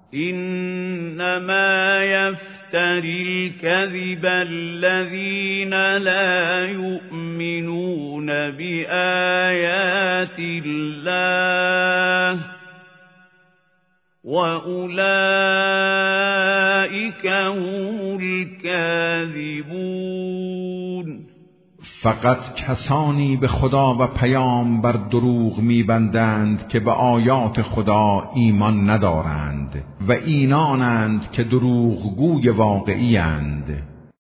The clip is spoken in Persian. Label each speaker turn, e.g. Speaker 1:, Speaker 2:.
Speaker 1: إنما يفتري الكذب الذين لا يؤمنون بآيات الله وأولئك هم الكاذبون.
Speaker 2: فقط کسانی به خدا و پیامبر دروغ می‌بندند که به آیات خدا ایمان ندارند و اینانند که دروغگوی واقعی اند.